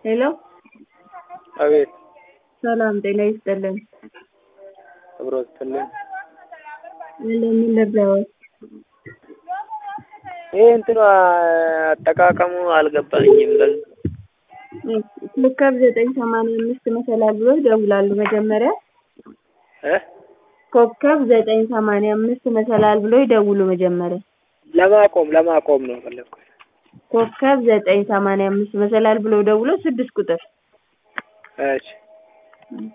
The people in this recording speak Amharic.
ሄሎ አቤት ሰላም ጤና ይስጥልን። አብሮ ይስጥልን። ለምን ነበር? ይሄ እንትን አጠቃቀሙ አልገባኝም። ኮከብ 985 መሰላል ብሎ ይደውላሉ መጀመሪያ ኮከብ 985 መሰላል ብሎ ይደውሉ መጀመሪያ። ለማቆም ነው ፈለኩት። ኮከብ 985 መሰላል ብሎ ደውሎ 6 ቁጥር። እሺ